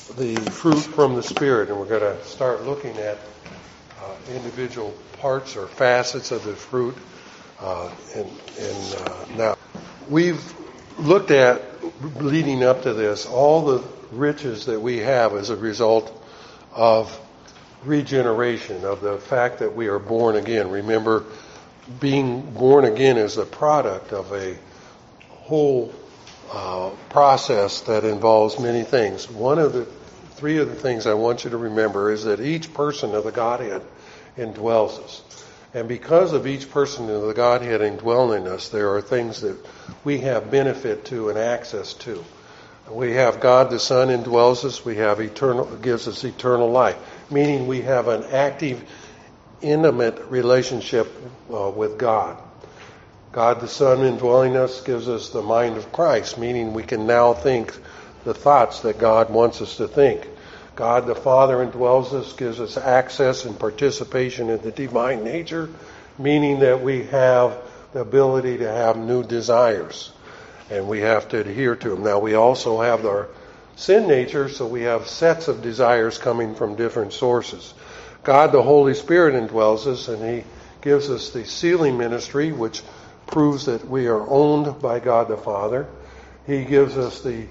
the fruit from the Spirit, and we're going to start looking at individual parts or facets of the fruit. Now, we've looked at, leading up to this, all the riches that we have as a result of regeneration, of the fact that we are born again. Remember, being born again is a product of a whole process that involves many things. Three of the things I want you to remember is that each person of the Godhead indwells us. And because of each person of the Godhead indwelling us, there are things that we have benefit to and access to. We have God the Son indwells us. We have gives us eternal life, meaning we have an active, intimate relationship with God. God the Son indwelling us gives us the mind of Christ, meaning we can now think the thoughts that God wants us to think. God the Father indwells us, gives us access and participation in the divine nature, meaning that we have the ability to have new desires, and we have to adhere to them. Now, we also have our sin nature, so we have sets of desires coming from different sources. God the Holy Spirit indwells us, and He gives us the sealing ministry, which proves that we are owned by God the Father. He gives us the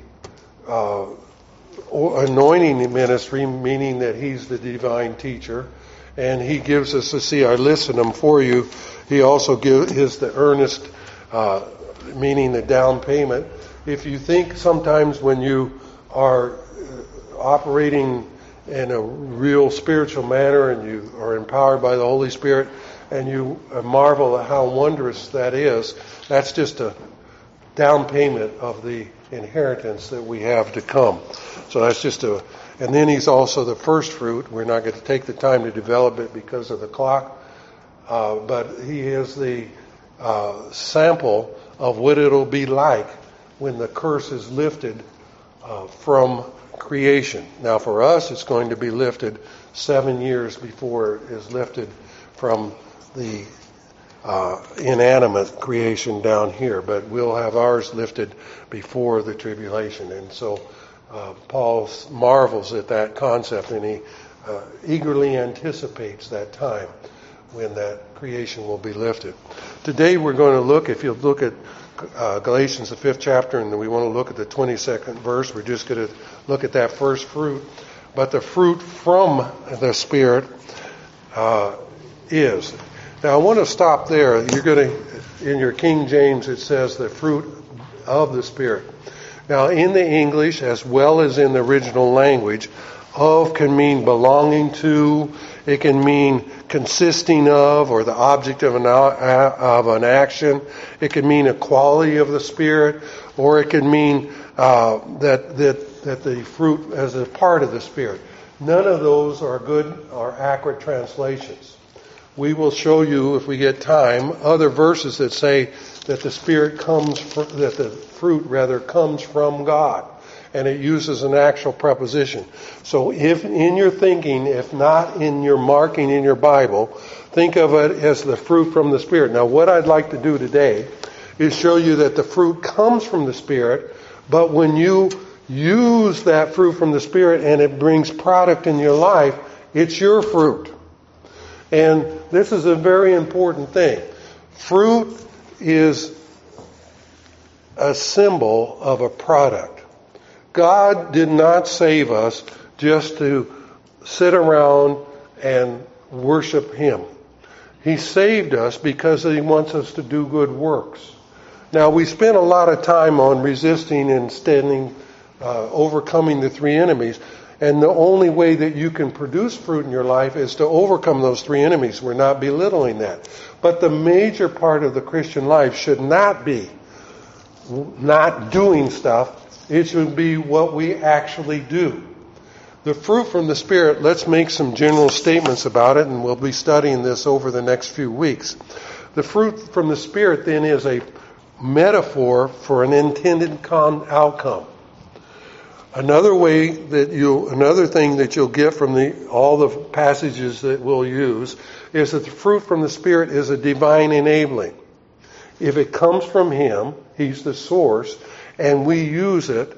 anointing ministry, meaning that He's the divine teacher. And He gives us, I listed them for you. He also gives the earnest, meaning the down payment. If you think sometimes when you are operating in a real spiritual manner and you are empowered by the Holy Spirit and you marvel at how wondrous that is, that's just a down payment of the inheritance that we have to come. So that's and then He's also the first fruit. We're not going to take the time to develop it because of the clock, but He is the sample of what it'll be like when the curse is lifted from creation. Now for us, it's going to be lifted 7 years before it is lifted from the inanimate creation down here, but we'll have ours lifted before the tribulation. And so Paul marvels at that concept, and he eagerly anticipates that time when that creation will be lifted. Today we're going to look, if you'll look at Galatians, the 5th chapter, and we want to look at the 22nd verse. We're just going to look at that first fruit. But the fruit from the Spirit is. Now I want to stop there. In your King James it says the fruit of the Spirit. Now in the English, as well as in the original language, of can mean belonging to, it can mean consisting of, or the object of an action. It can mean a quality of the Spirit, or it can mean that the fruit as a part of the Spirit. None of those are good or accurate translations. We will show you, if we get time, other verses that say that the Spirit that the fruit rather comes from God. And it uses an actual preposition. So if in your thinking, if not in your marking in your Bible, think of it as the fruit from the Spirit. Now what I'd like to do today is show you that the fruit comes from the Spirit, but when you use that fruit from the Spirit and it brings product in your life, it's your fruit. And this is a very important thing. Fruit is a symbol of a product. God did not save us just to sit around and worship Him. He saved us because He wants us to do good works. Now, we spent a lot of time on resisting and overcoming the three enemies. And the only way that you can produce fruit in your life is to overcome those three enemies. We're not belittling that. But the major part of the Christian life should not be not doing stuff. It should be what we actually do. The fruit from the Spirit, let's make some general statements about it, and we'll be studying this over the next few weeks. The fruit from the Spirit then is a metaphor for an intended outcome. Another thing that you'll get from all the passages that we'll use is that the fruit from the Spirit is a divine enabling. If it comes from Him, He's the source, and we use it,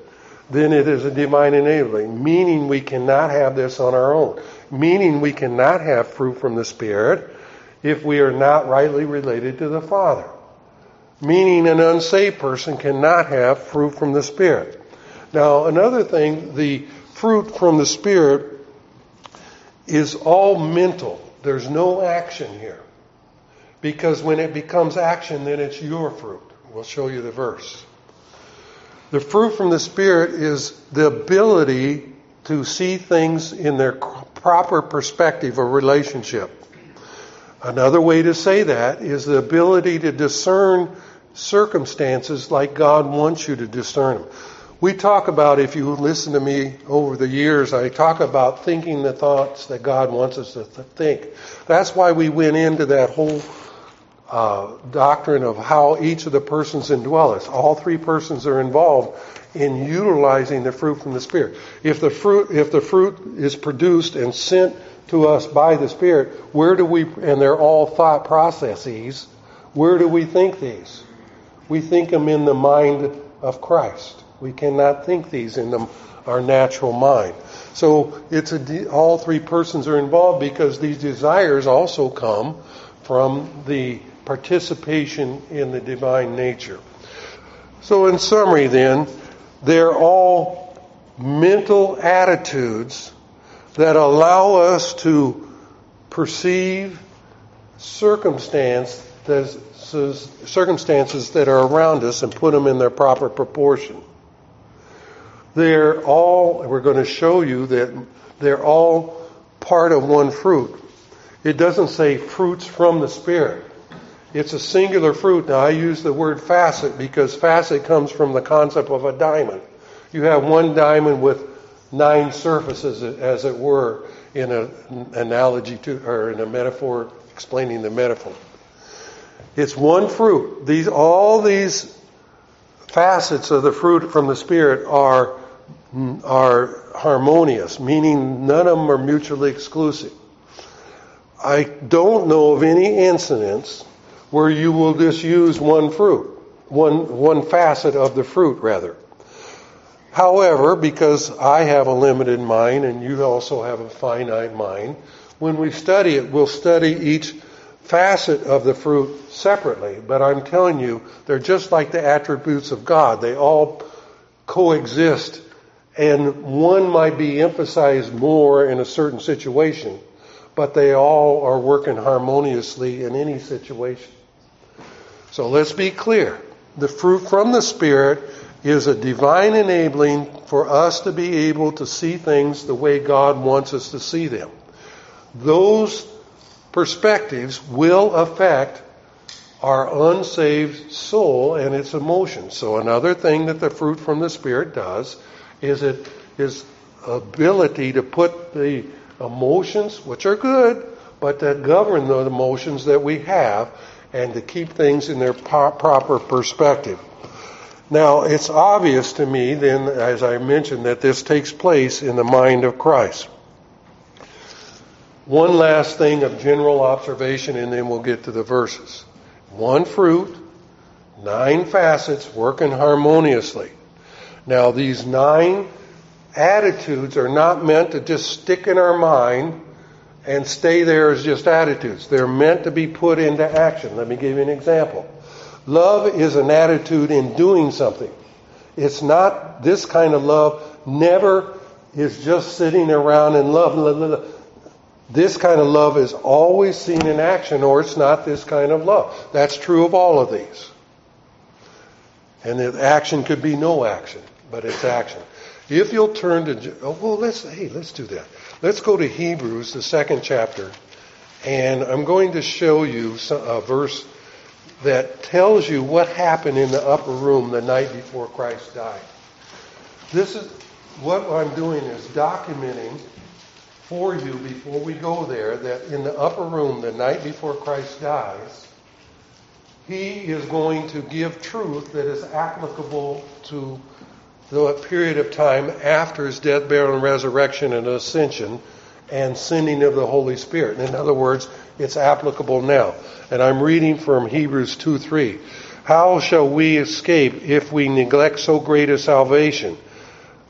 then it is a divine enabling, meaning we cannot have this on our own, meaning we cannot have fruit from the Spirit if we are not rightly related to the Father, meaning an unsaved person cannot have fruit from the Spirit. Now, another thing, the fruit from the Spirit is all mental. There's no action here. Because when it becomes action, then it's your fruit. We'll show you the verse. The fruit from the Spirit is the ability to see things in their proper perspective or relationship. Another way to say that is the ability to discern circumstances like God wants you to discern them. We talk about, if you listen to me over the years, I talk about thinking the thoughts that God wants us to think. That's why we went into that whole doctrine of how each of the persons indwelleth. All three persons are involved in utilizing the fruit from the Spirit. If the fruit is produced and sent to us by the Spirit, and they're all thought processes, where do we think these? We think them in the mind of Christ. We cannot think these in our natural mind. So all three persons are involved because these desires also come from the participation in the divine nature. So in summary then, they're all mental attitudes that allow us to perceive circumstances that are around us and put them in their proper proportion. We're going to show you that they're all part of one fruit. It doesn't say fruits from the Spirit. It's a singular fruit. Now I use the word facet because facet comes from the concept of a diamond. You have one diamond with 9 surfaces, as it were, in an analogy or in a metaphor explaining the metaphor. It's one fruit. All these facets of the fruit from the Spirit are harmonious, meaning none of them are mutually exclusive. I don't know of any incidents where you will just use one fruit, one facet of the fruit rather. However, because I have a limited mind and you also have a finite mind, when we study it, we'll study each facet of the fruit separately. But I'm telling you, they're just like the attributes of God. They all coexist, and one might be emphasized more in a certain situation, but they all are working harmoniously in any situation. So let's be clear. The fruit from the Spirit is a divine enabling for us to be able to see things the way God wants us to see them. Those perspectives will affect our unsaved soul and its emotions. So another thing that the fruit from the Spirit does is it is ability to put the emotions, which are good, but that govern the emotions that we have and to keep things in their proper perspective. Now, it's obvious to me then, as I mentioned, that this takes place in the mind of Christ. One last thing of general observation, and then we'll get to the verses. One fruit, 9 facets working harmoniously. Now, these 9 attitudes are not meant to just stick in our mind and stay there as just attitudes. They're meant to be put into action. Let me give you an example. Love is an attitude in doing something. It's not this kind of love. Never is just sitting around and love. This kind of love is always seen in action, or it's not this kind of love. That's true of all of these. And the action could be no action, but it's action. If you'll turn to, let's do that. Let's go to Hebrews, the 2nd chapter, and I'm going to show you a verse that tells you what happened in the upper room the night before Christ died. This is what I'm doing is documenting for you before we go there that in the upper room the night before Christ dies, He is going to give truth that is applicable to the period of time after His death, burial, and resurrection and ascension and sending of the Holy Spirit. In other words, it's applicable now. And I'm reading from Hebrews 2:3. How shall we escape if we neglect so great a salvation,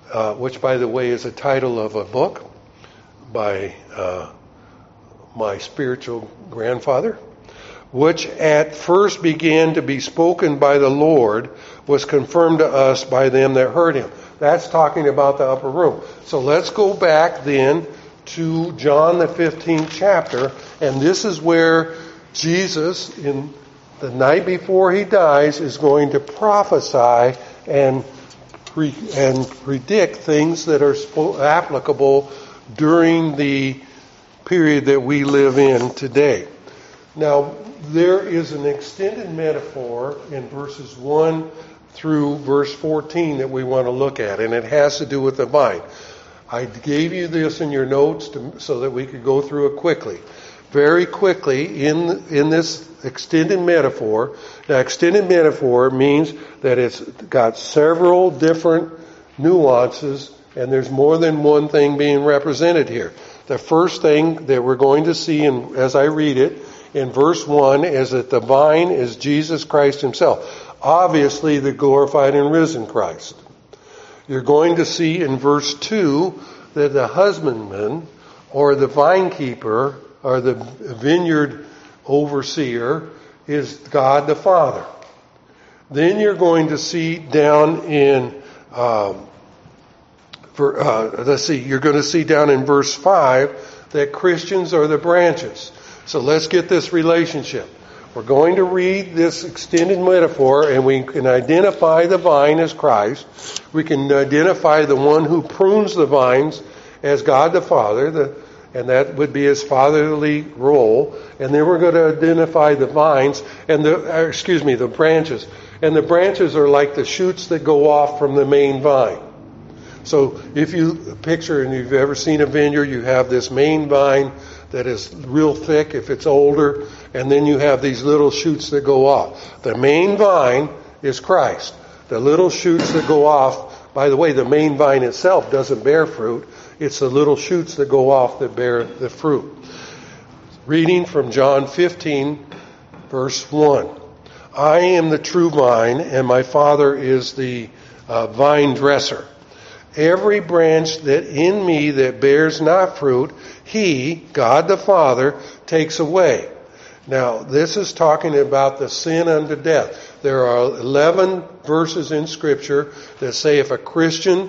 which, by the way, is a title of a book by my spiritual grandfather, which at first began to be spoken by the Lord, was confirmed to us by them that heard him. That's talking about the upper room. So let's go back then to John the 15th chapter, and this is where Jesus, in the night before he dies, is going to prophesy and predict things that are applicable during the period that we live in today. Now, there is an extended metaphor in verses 1 through verse 14 that we want to look at, and it has to do with the vine. I gave you this in your notes so that we could go through it quickly. Very quickly, in this extended metaphor, now extended metaphor means that it's got several different nuances, and there's more than one thing being represented here. The first thing that we're going to see, as I read it, in verse 1 is that the vine is Jesus Christ himself. Obviously, the glorified and risen Christ. You're going to see in verse 2 that the husbandman or the vine keeper or the vineyard overseer is God the Father. Then you're going to see down in you're going to see down in verse 5 that Christians are the branches. So let's get this relationship. We're going to read this extended metaphor, and we can identify the vine as Christ. We can identify the one who prunes the vines as God the Father, and that would be his fatherly role. And then we're going to identify the vines and the branches. And the branches are like the shoots that go off from the main vine. So if you picture, and you've ever seen a vineyard, you have this main vine that is real thick if it's older, and then you have these little shoots that go off. The main vine is Christ. The little shoots that go off, by the way, the main vine itself doesn't bear fruit. It's the little shoots that go off that bear the fruit. Reading from John 15, verse 1. I am the true vine, and my Father is the vine dresser. Every branch that in me that bears not fruit, he, God the Father, takes away. Now, this is talking about the sin unto death. There are 11 verses in Scripture that say if a Christian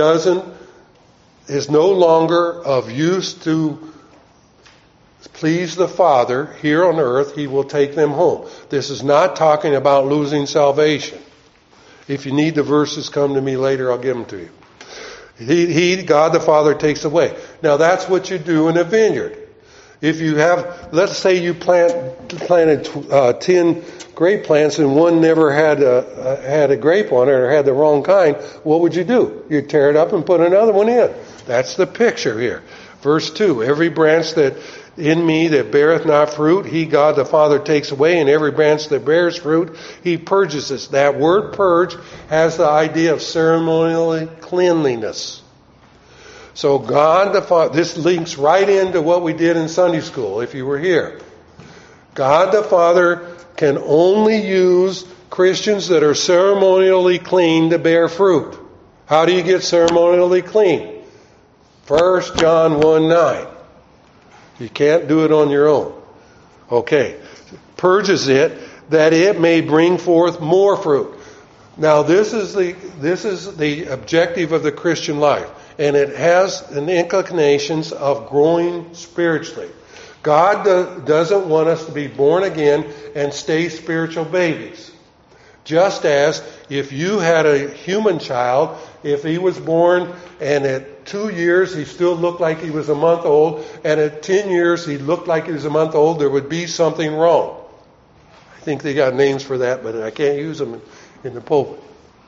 is no longer of use to please the Father here on earth, he will take them home. This is not talking about losing salvation. If you need the verses, come to me later, I'll give them to you. He, God the Father, takes away. Now that's what you do in a vineyard. If you have, let's say you planted 10 grape plants and one never had a grape on it or had the wrong kind, what would you do? You'd tear it up and put another one in. That's the picture here. Verse 2, every branch that in me that beareth not fruit, he, God the Father, takes away, and every branch that bears fruit, he purges it. That word purge has the idea of ceremonial cleanliness. So God the Father, this links right into what we did in Sunday school, if you were here. God the Father can only use Christians that are ceremonially clean to bear fruit. How do you get ceremonially clean? 1 John 1:9. You can't do it on your own. Okay. Purges it that it may bring forth more fruit. Now this is the objective of the Christian life. And it has an inclinations of growing spiritually. God doesn't want us to be born again and stay spiritual babies. Just as if you had a human child, if he was born and at 2 years he still looked like he was a month old, and at 10 years he looked like he was a month old, there would be something wrong. I think they got names for that, but I can't use them in the pulpit.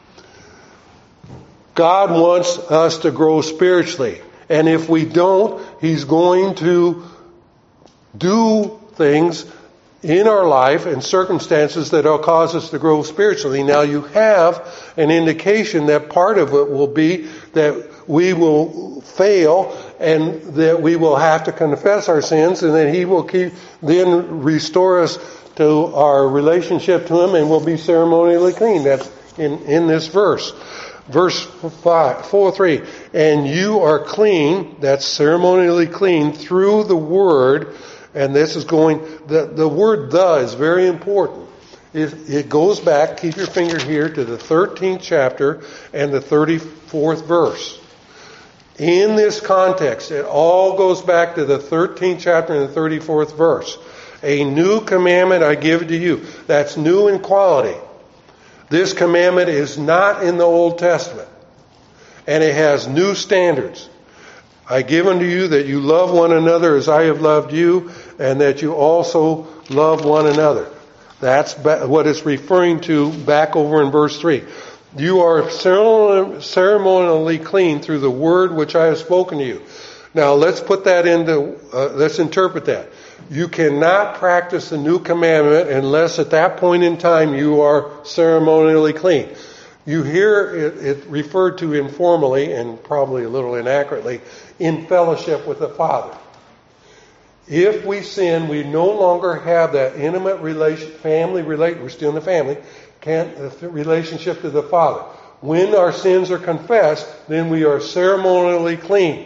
God wants us to grow spiritually. And if we don't, he's going to do things in our life and circumstances that will cause us to grow spiritually. Now you have an indication that part of it will be that we will fail and that we will have to confess our sins, and that he will then restore us to our relationship to him, and we'll be ceremonially clean. That's in this verse. Verse 4:3, and you are clean, that's ceremonially clean, through the word, and this is going, the word "the" is very important. It goes back, keep your finger here, to the 13th chapter and the 34th verse. In this context, it all goes back to the 13th chapter and the 34th verse. A new commandment I give to you. That's new in quality. This commandment is not in the Old Testament. And it has new standards. I give unto you that you love one another as I have loved you, and that you also love one another. That's what it's referring to back over in verse 3. You are ceremonially clean through the word which I have spoken to you. Now let's put that let's interpret that. You cannot practice the new commandment unless at that point in time you are ceremonially clean. You hear it referred to informally and probably a little inaccurately in fellowship with the Father. If we sin, we no longer have that intimate we're still in the family, relationship to the Father. When our sins are confessed, then we are ceremonially clean.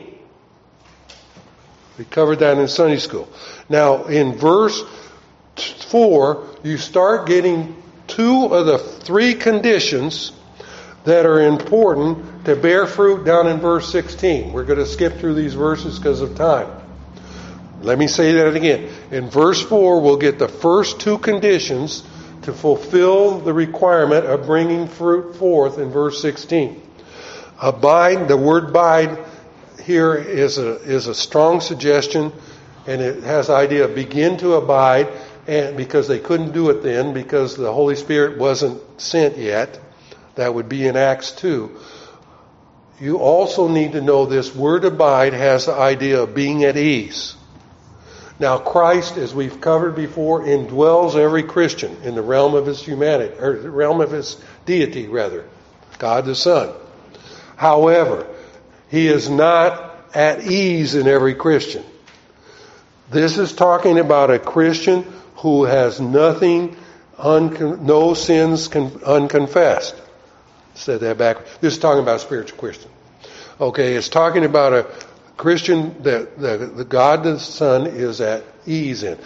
We covered that in Sunday school. Now, in verse 4, you start getting two of the three conditions that are important to bear fruit down in verse 16. We're going to skip through these verses because of time. Let me say that again. In verse 4, we'll get the first two conditions to fulfill the requirement of bringing fruit forth in verse 16. Abide, the word abide here is a strong suggestion, and it has the idea of begin to abide, and because they couldn't do it then because the Holy Spirit wasn't sent yet. That would be in Acts 2. You also need to know this word abide has the idea of being at ease. Now Christ, as we've covered before, indwells every Christian in the realm of his humanity, or the realm of his deity rather, God the Son. However, he is not at ease in every Christian. This is talking about a Christian who has no sins unconfessed. Said that back. This is talking about a spiritual Christian. Okay, it's talking about a Christian that the God the Son is at ease in.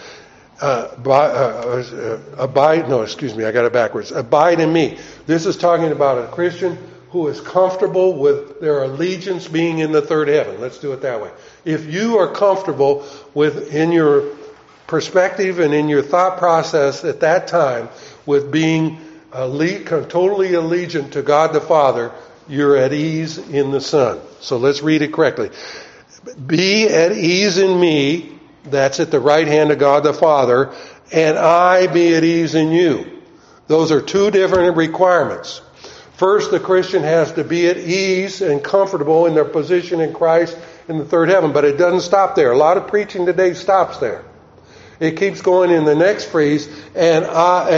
Abide in me. This is talking about a Christian who is comfortable with their allegiance being in the third heaven. Let's do it that way. If you are comfortable in your perspective and in your thought process at that time with being totally allegiant to God the Father, you're at ease in the Son. So let's read it correctly. Be at ease in me, that's at the right hand of God the Father, and I be at ease in you. Those are two different requirements. First, the Christian has to be at ease and comfortable in their position in Christ in the third heaven, but it doesn't stop there. A lot of preaching today stops there. It keeps going in the next phrase, and I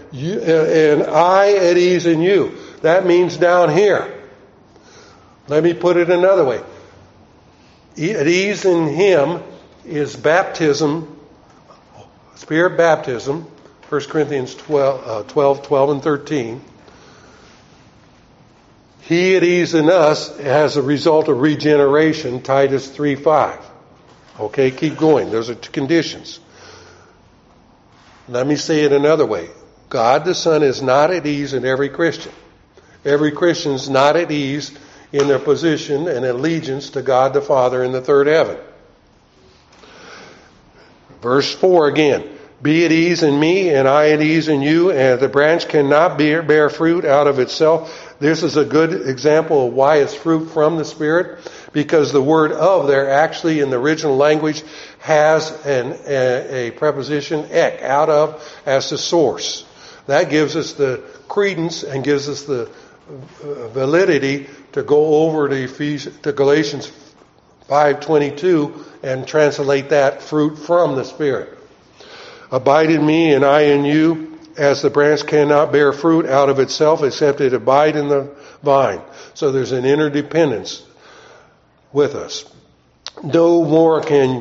at ease in you. That means down here. Let me put it another way. At ease in him is baptism, spirit baptism, 1 Corinthians 12 and 13. He at ease in us as a result of regeneration, Titus 3:5. Okay, keep going. Those are two conditions. Let me say it another way. God the Son is not at ease in every Christian. Every Christian is not at ease in their position and allegiance to God the Father in the third heaven. Verse 4 again. Be at ease in me, and I at ease in you, and the branch cannot bear fruit out of itself. This is a good example of why it's fruit from the Spirit, because the word "of" there actually in the original language has a preposition ek, out of, as the source. That gives us the credence and gives us the validity to go over to Galatians 5:22 and translate that fruit from the Spirit. Abide in me and I in you, as the branch cannot bear fruit out of itself except it abide in the vine. So there's an interdependence with us. No more can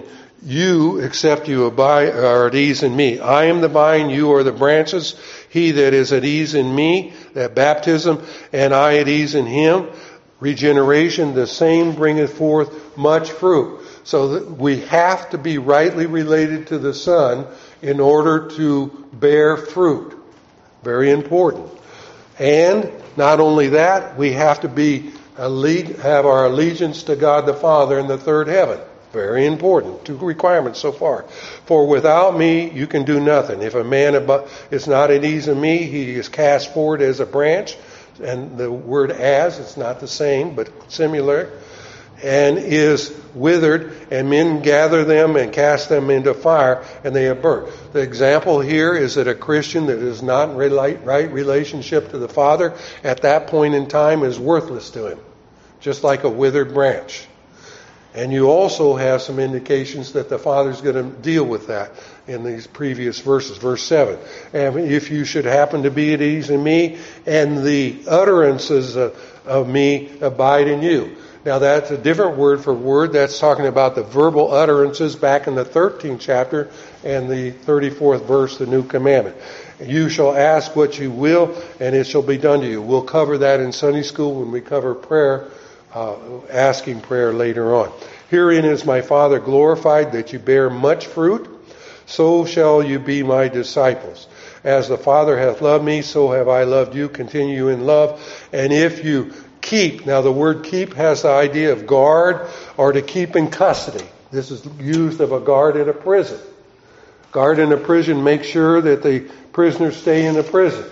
you, except you abide, are at ease in me. I am the vine, you are the branches. He that is at ease in me, that baptism, and I at ease in him, regeneration, the same bringeth forth much fruit. So that we have to be rightly related to the Son in order to bear fruit. Very important. And not only that, we have to have our allegiance to God the Father in the third heaven. Very important. 2 requirements so far. For without me, you can do nothing. If a man is not at ease in me, he is cast forward as a branch. And the word as, it's not the same, but similar. And is withered, and men gather them and cast them into fire, and they are burnt. The example here is that a Christian that is not in right relationship to the Father at that point in time is worthless to him, just like a withered branch. And you also have some indications that the Father's going to deal with that in these previous verses. Verse 7. And if you should happen to be at ease in me, and the utterances of me abide in you. Now that's a different word for word. That's talking about the verbal utterances back in the 13th chapter and the 34th verse, the new commandment. You shall ask what you will, and it shall be done to you. We'll cover that in Sunday school when we cover prayer, asking prayer later on. Herein is my Father glorified, that you bear much fruit, so shall you be my disciples. As the Father hath loved me, so have I loved you. Continue in love. And if you keep, now the word keep has the idea of guard or to keep in custody. This is used of a guard in a prison. Guard in a prison makes sure that the prisoners stay in the prison.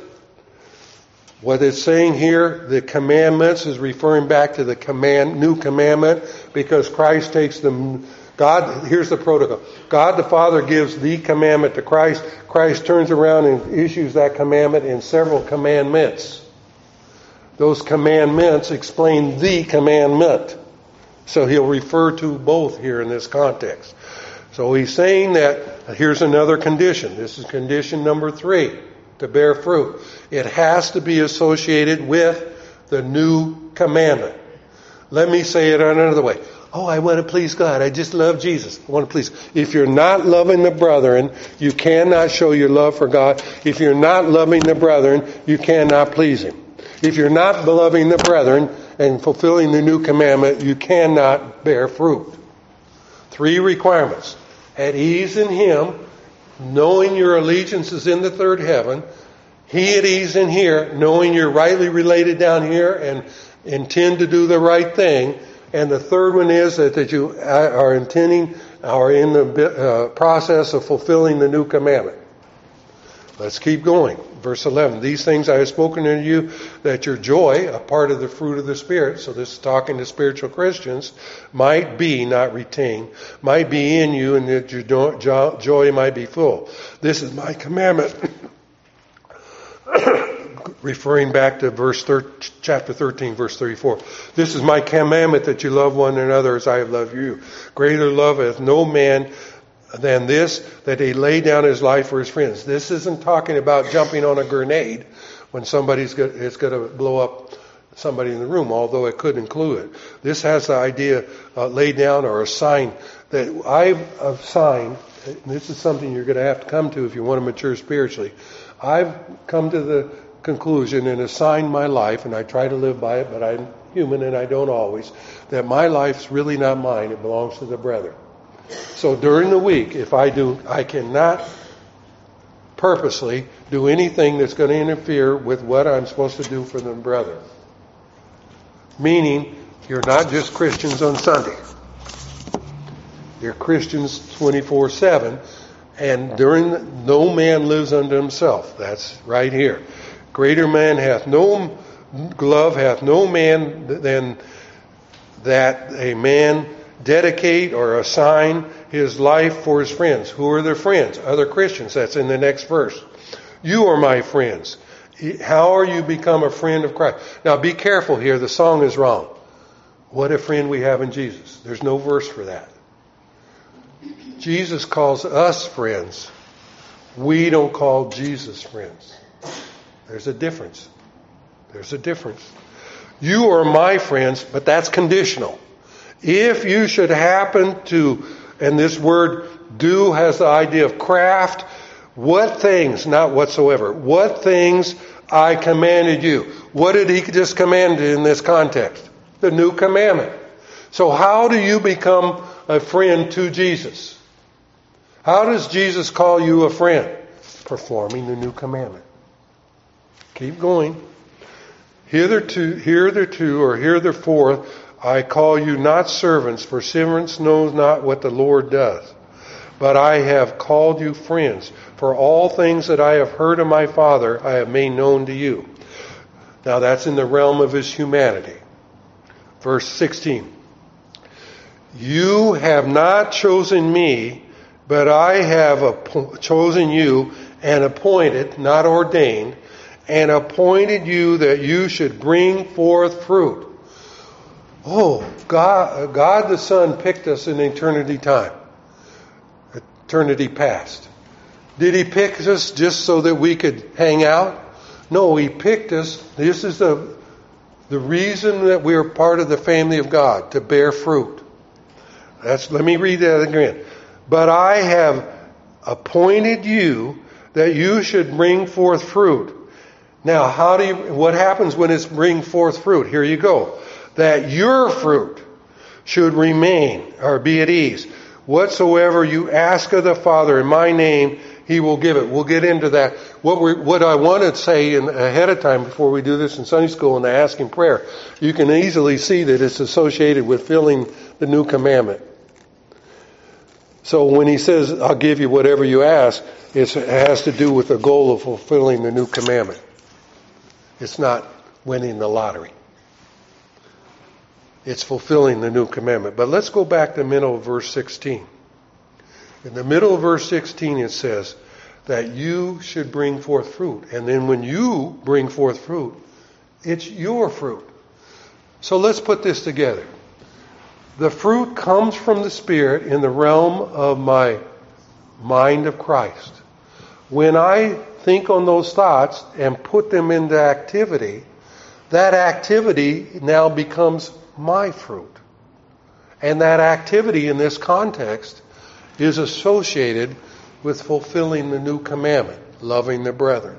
What it's saying here, the commandments, is referring back to the new commandment, because Christ takes them. God, here's the protocol. God the Father gives the commandment to Christ. Christ turns around and issues that commandment in several commandments. Those commandments explain the commandment. So he'll refer to both here in this context. So he's saying that here's another condition. This is condition number 3, to bear fruit. It has to be associated with the new commandment. Let me say it another way. Oh, I want to please God. I just love Jesus. I want to please. If you're not loving the brethren, you cannot show your love for God. If you're not loving the brethren, you cannot please Him. If you're not loving the brethren and fulfilling the new commandment, you cannot bear fruit. 3 requirements. At ease in Him, knowing your allegiance is in the third heaven. He at ease in here, knowing you're rightly related down here and intend to do the right thing. And the third one is that you are in the process of fulfilling the new commandment. Let's keep going. Verse 11. These things I have spoken unto you, that your joy, a part of the fruit of the Spirit, so this is talking to spiritual Christians, might be, not retain, might be in you, and that your joy might be full. This is my commandment. Referring back to chapter 13, verse 34. This is my commandment, that you love one another as I have loved you. Greater love hath no man than this, that he lay down his life for his friends. This isn't talking about jumping on a grenade when it's going to blow up somebody in the room, although it could include it. This has the idea lay down, or a sign that I've assigned. This is something you're going to have to come to if you want to mature spiritually. I've come to the conclusion and assigned my life, and I try to live by it, but I'm human and I don't always, that my life's really not mine, it belongs to the brethren. So during the week, if I cannot purposely do anything that's going to interfere with what I'm supposed to do for the brethren. Meaning, you're not just Christians on Sunday. You're Christians 24/7, and no man lives unto himself. That's right here. Greater man hath no man than that a man dedicate or assign his life for his friends. Who are their friends? Other Christians. That's in the next verse. You are my friends. How are you become a friend of Christ? Now be careful here. The song is wrong. What a friend we have in Jesus. There's no verse for that. Jesus calls us friends. We don't call Jesus friends. There's a difference. There's a difference. You are my friends, but that's conditional. If you should happen to And this word do has the idea of craft. What things, not whatsoever, what things I commanded you. What did he just command in this context? The new commandment. So how do you become a friend to Jesus? How does Jesus call you a friend? Performing the new commandment. Keep going. Heretofore, I call you not servants, for servants knows not what the Lord does. But I have called you friends, for all things that I have heard of my Father I have made known to you. Now that's in the realm of his humanity. Verse 16. You have not chosen me, but I have chosen you and appointed, not ordained, and appointed you that you should bring forth fruit. Oh, God the Son picked us in eternity time. Eternity past. Did he pick us just so that we could hang out? No, he picked us. This is the reason that we are part of the family of God, to bear fruit. Let me read that again. But I have appointed you that you should bring forth fruit. Now, what happens when it's bring forth fruit? Here you go. That your fruit should remain or be at ease. Whatsoever you ask of the Father in my name, he will give it. We'll get into that. What I want to say ahead of time before we do this in Sunday school and the asking prayer, you can easily see that it's associated with filling the new commandment. So when he says, I'll give you whatever you ask, it has to do with the goal of fulfilling the new commandment. It's not winning the lottery. It's fulfilling the new commandment. But let's go back to the middle of verse 16. In the middle of verse 16 it says that you should bring forth fruit. And then when you bring forth fruit, it's your fruit. So let's put this together. The fruit comes from the Spirit in the realm of my mind of Christ. When I think on those thoughts and put them into activity, that activity now becomes my fruit. And that activity in this context is associated with fulfilling the new commandment, loving the brethren.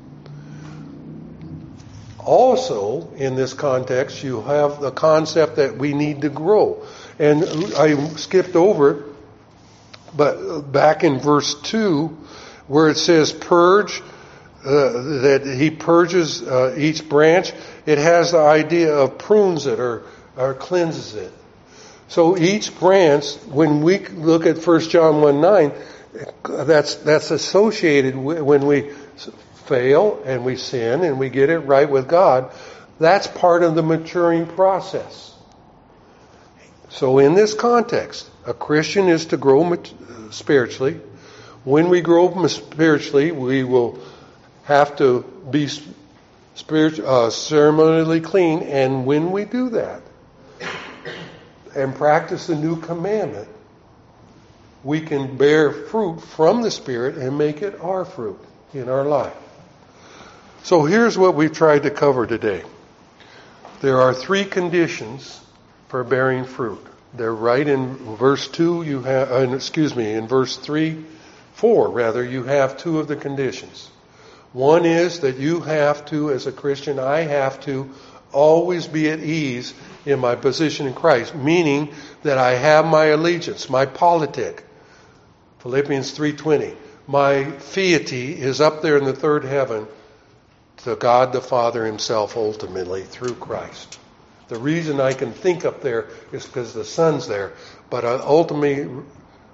Also, in this context, you have the concept that we need to grow. And I skipped over it, but back in verse 2, where it says purge, that he purges each branch, it has the idea of prunes it or cleanses it. So each branch, when we look at 1 John 1:9, that's associated with when we fail and we sin and we get it right with God. That's part of the maturing process. So in this context, a Christian is to grow spiritually. When we grow spiritually, we will have to be ceremonially clean. And when we do that and practice the new commandment, we can bear fruit from the Spirit and make it our fruit in our life. So here's what we've tried to cover today. There are 3 conditions for bearing fruit. They're right in verse 2, in verse 4, you have 2 of the conditions. One is that you have to, as a Christian, I have to always be at ease in my position in Christ, meaning that I have my allegiance, my politic. Philippians 3:20. My feity is up there in the third heaven to God the Father himself ultimately through Christ. The reason I can think up there is because the Son's there, but ultimate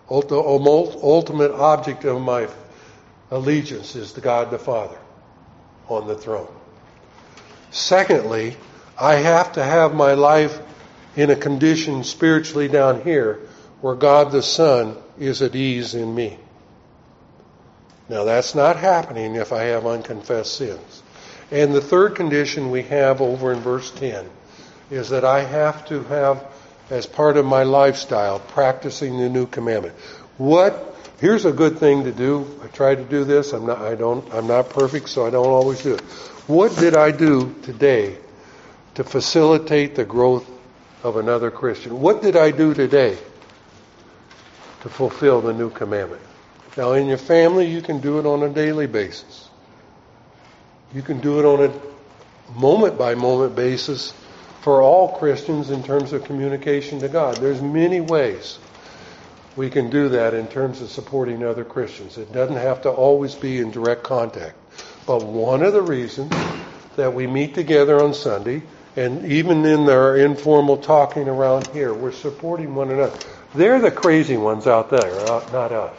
object of my allegiance is to God the Father on the throne. Secondly, I have to have my life in a condition spiritually down here where God the Son is at ease in me. Now that's not happening if I have unconfessed sins. And the third condition we have over in verse 10 is that I have to have, as part of my lifestyle, practicing the new commandment. Here's a good thing to do. I try to do this. I'm not perfect, so I don't always do it. What did I do today to facilitate the growth of another Christian? What did I do today to fulfill the new commandment. Now, in your family, you can do it on a daily basis. You can do it on a moment-by-moment basis for all Christians in terms of communication to God. There's many ways we can do that in terms of supporting other Christians. It doesn't have to always be in direct contact. But one of the reasons that we meet together on Sunday, and even in our informal talking around here, we're supporting one another. They're the crazy ones out there, not us.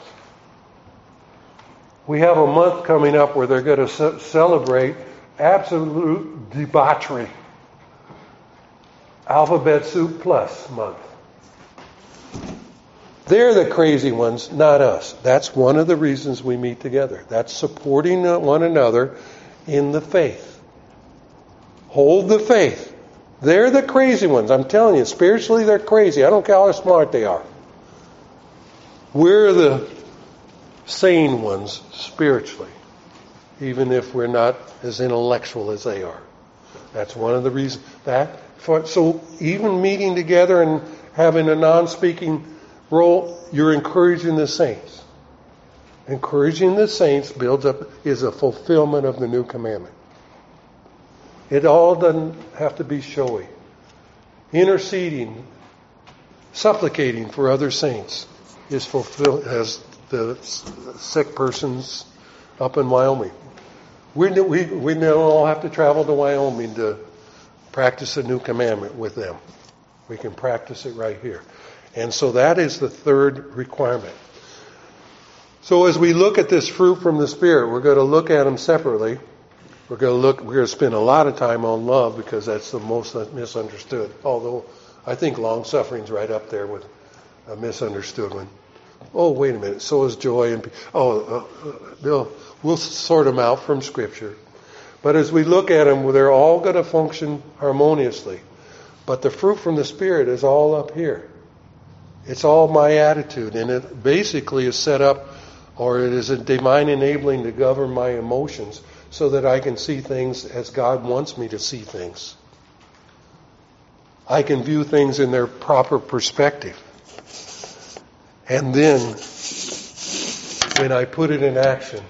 We have a month coming up where they're going to celebrate absolute debauchery. Alphabet Soup Plus month. They're the crazy ones, not us. That's one of the reasons we meet together. That's supporting one another in the faith. Hold the faith. They're the crazy ones. I'm telling you, spiritually they're crazy. I don't care how smart they are. We're the sane ones spiritually, even if we're not as intellectual as they are. That's one of the reasons. So even meeting together and having a non-speaking role, you're encouraging the saints. Encouraging the saints is a fulfillment of the new commandment. It all doesn't have to be showy. Interceding, supplicating for other saints is fulfilled as the sick persons up in Wyoming. We don't all have to travel to Wyoming to practice the new commandment with them. We can practice it right here. And so that is the third requirement. So as we look at this fruit from the Spirit, we're going to look at them separately. We're going to spend a lot of time on love because that's the most misunderstood. Although I think long-suffering's right up there with a misunderstood one. Oh, wait a minute. So is joy and peace. We'll sort them out from Scripture. But as we look at them, they're all going to function harmoniously. But the fruit from the Spirit is all up here. It's all my attitude. And it basically is set up, or it is a divine enabling to govern my emotions so that I can see things as God wants me to see things. I can view things in their proper perspective. And then, when I put it in action,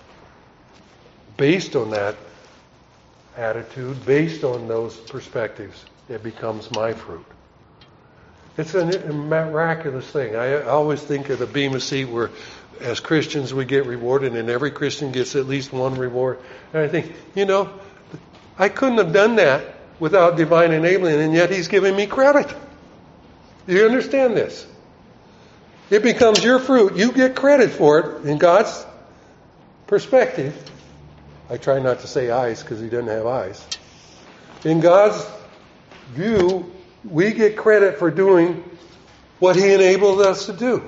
based on that attitude, based on those perspectives, it becomes my fruit. It's a miraculous thing. I always think of the Bema Seat where, as Christians, we get rewarded, and every Christian gets at least one reward. And I think, I couldn't have done that without divine enabling, and yet He's giving me credit. Do you understand this? It becomes your fruit. You get credit for it in God's perspective. I try not to say eyes because He doesn't have eyes. In God's view, we get credit for doing what He enabled us to do.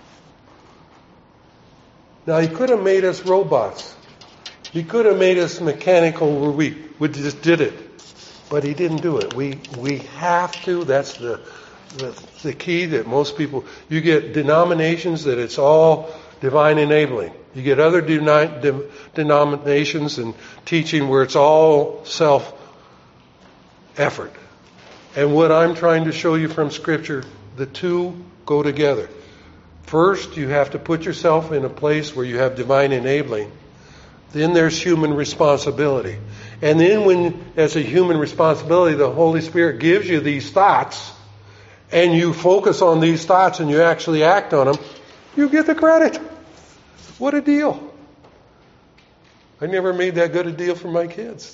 Now, He could have made us robots. He could have made us mechanical where we just did it. But He didn't do it. We have to. That's the key that most people... You get denominations that it's all divine enabling. You get other denominations and teaching where it's all self-effort. And what I'm trying to show you from Scripture, the two go together. First, you have to put yourself in a place where you have divine enabling. Then there's human responsibility. And then when, as a human responsibility, the Holy Spirit gives you these thoughts, and you focus on these thoughts and you actually act on them, you get the credit. What a deal. I never made that good a deal for my kids.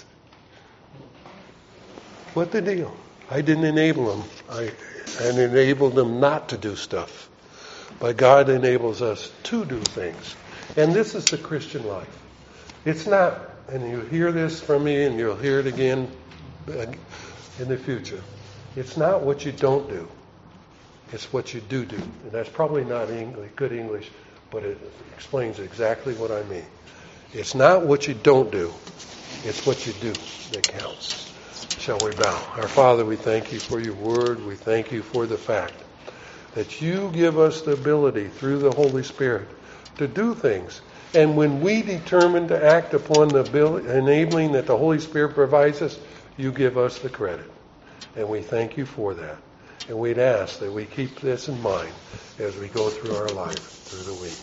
What the deal? I didn't enable them. I enabled them not to do stuff. But God enables us to do things. And this is the Christian life. It's not, and you'll hear this from me and you'll hear it again in the future. It's not what you don't do. It's what you do. And that's probably not good English, but it explains exactly what I mean. It's not what you don't do. It's what you do that counts. Shall we bow? Our Father, we thank You for Your word. We thank You for the fact that You give us the ability through the Holy Spirit to do things. And when we determine to act upon the enabling that the Holy Spirit provides us, You give us the credit. And we thank You for that. And we'd ask that we keep this in mind as we go through our life through the week.